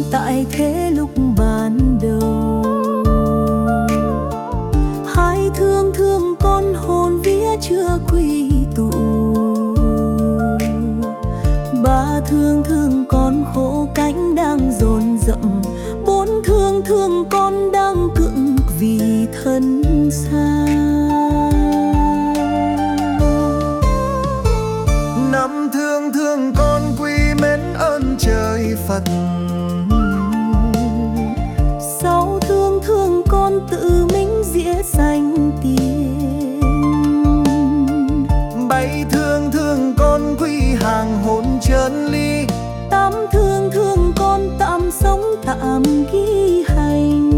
tại thế lúc ban đầu. Hai thương thương con hồn vía chưa quy tụ. Ba thương thương con khổ cánh đang dồn dập. Bốn thương thương con đang cựng vì thân xa. Năm thương thương con quy mến ơn trời Phật. Sáu thương thương con tự mình dĩa sanh tiền. Bảy thương thương con quy hàng hồn chân ly. Tám thương thương con tạm sống tạm ghi hành.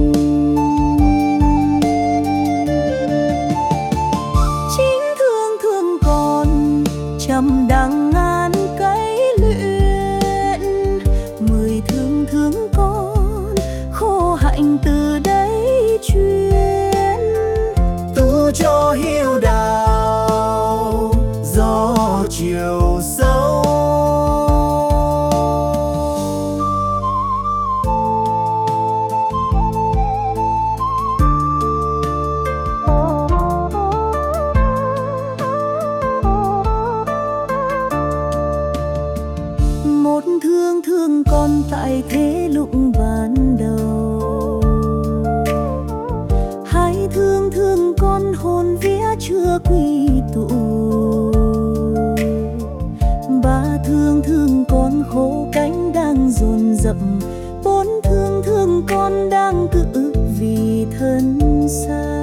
Chín thương thương con trăm đắng ngàn cái luyện. Mười thương thương con khổ hạnh từ đây truyền. Tu cho hiếu đạo gió chiều sâu. Một thương thương con tại thế lúc ban đầu. Hai thương thương con hồn vía chưa quy tụ. Ba thương thương con khổ cánh đang dồn dập. Bốn thương thương con đang cự vì thân xa.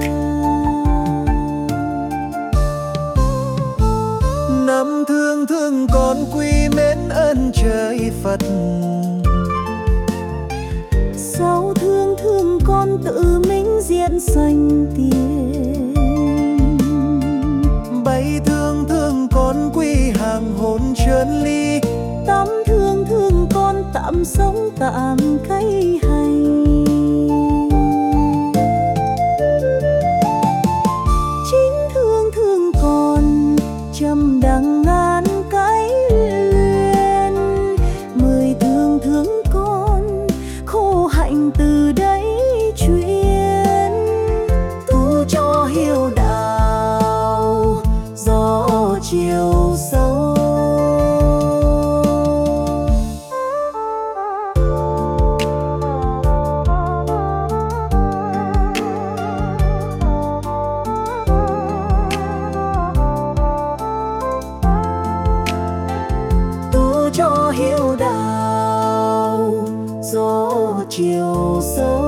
Năm thương thương con quy mến ơn trời Phật. Sáu thương thương con tự mình diễn sanh tiền. Bảy thương thương con quy hàng hồn chân ly. Tám thương thương con tạm sống tạm cây hành. Chín thương thương con trăm đắng ngàn cái luyện. Mười thương thương con khổ hạnh từ đây truyền. Tu cho hiếu đạo gió chiều sâu. Tu cho hiếu đạo gió chiều sâu.